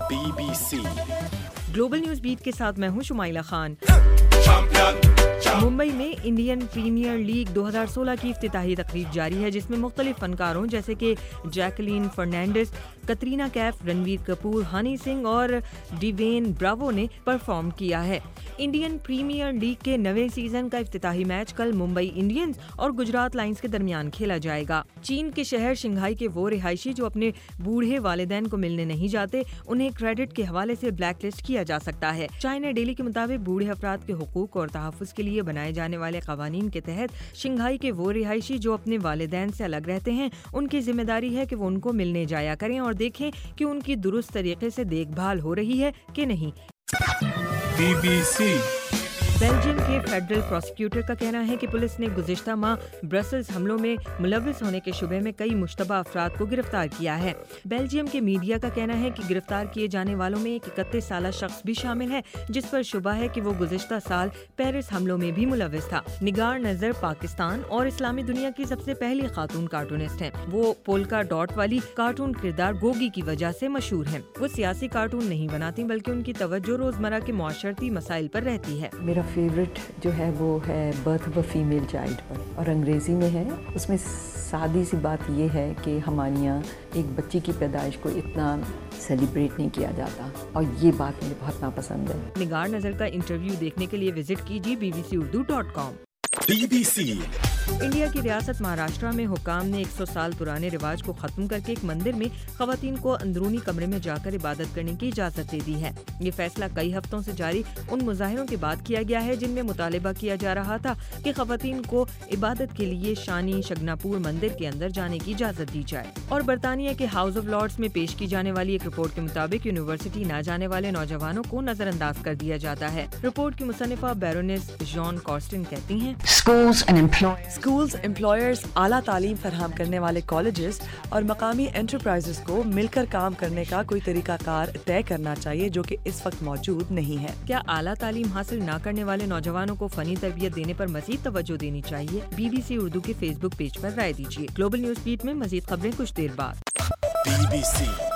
BBC global news beat के साथ मैं हूं शुमाइला खान। मुंबई में इंडियन प्रीमियर लीग 2016 की इफ्तिताही तकरीब जारी है, जिसमें मुख्तलिफ फनकारों जैसे कि Jacqueline Fernandez, Katrina Kaif, Ranveer Kapoor, Honey Singh और डिवेन ब्रावो ने परफॉर्म किया है। इंडियन प्रीमियर लीग के नवे सीजन का इफ्तिताही मैच कल मुंबई इंडियंस और गुजरात लायंस के दरमियान खेला जाएगा। चीन के शहर शंघाई के वो रिहायशी जो अपने बूढ़े वालिदैन को मिलने नहीं जाते, उन्हें क्रेडिट के हवाले से ब्लैक लिस्ट किया जा सकता है। चाइना डेली के मुताबिक बूढ़े अफराद के हुकूक और तहफ़्फ़ुज़ के लिए बनाए जाने वाले क़वानीन के तहत शंघाई के वो रिहायशी जो अपने वालिदैन से अलग रहते हैं, उनकी जिम्मेदारी है कि वो उनको मिलने जाया करें और देखें कि उनकी दुरुस्त तरीके से देखभाल हो रही है कि नहीं। BBC बेल्जियम के फेडरल प्रोसिक्यूटर का कहना है कि पुलिस ने गुज़िश्ता माह ब्रसेल्स हमलों में मुलव्विस होने के शुबे में कई मुश्तबा अफराद को गिरफ्तार किया है। बेल्जियम के मीडिया का कहना है कि गिरफ्तार किए जाने वालों में एक 31 साला शख्स भी शामिल है, जिस पर शुबा है कि वो गुज़िश्ता साल पेरिस हमलों में भी मुलव्विस था। निगार नजर पाकिस्तान और इस्लामी दुनिया की सबसे पहली खातून कार्टूनिस्ट हैं। वो पोल्का डॉट वाली कार्टून किरदार गोगी की वजह से मशहूर हैं। वो सियासी कार्टून नहीं बनाती, बल्कि उनकी तवज्जो रोजमर्रा के मुआशरती मसाइल पर रहती है। मेरा फेवरेट जो है वो है birth of a female child पर, और अंग्रेज़ी में है। उसमें सादी सी बात ये है कि हमारे यहाँ एक बच्ची की पैदाइश को इतना सेलिब्रेट नहीं किया जाता, और ये बात मुझे बहुत नापसंद है। निगार नजर का इंटरव्यू देखने के लिए विजिट कीजिए bbcurdu.com। BBC इंडिया की रियासत महाराष्ट्र में हुकाम ने 100 साल पुराने रिवाज को खत्म करके एक मंदिर में खवातीन को अंदरूनी कमरे में जाकर इबादत करने की इजाजत दे दी है। ये फैसला कई हफ्तों से जारी उन मुजाहिरों के बाद किया गया है जिनमें मुतालिबा किया जा रहा था कि खवातीन को इबादत के लिए शानी शगनापुर मंदिर के अंदर जाने की इजाजत दी जाए। और बरतानिया के हाउस ऑफ लॉर्ड्स में पेश की जाने वाली एक रिपोर्ट के मुताबिक यूनिवर्सिटी न जाने वाले नौजवानों को नजरअंदाज कर दिया जाता है। रिपोर्ट की मुसन्निफा बैरोनेस जॉन कॉस्टिन कहती हैं, स्कूल्स, एम्प्लॉयर्स, आला तालीम फराहम करने वाले कॉलेजेस और मकामी एंटरप्राइजेस को मिलकर काम करने का कोई तरीकाकार तय करना चाहिए, जो कि इस वक्त मौजूद नहीं है। क्या आला तालीम हासिल न करने वाले नौजवानों को फनी तरबियत देने पर मजीद तवज्जो देनी चाहिए? BBC उर्दू के फेसबुक पेज पर राय दीजिए। ग्लोबल न्यूज बीट में मजीद खबरें कुछ देर बाद। BBC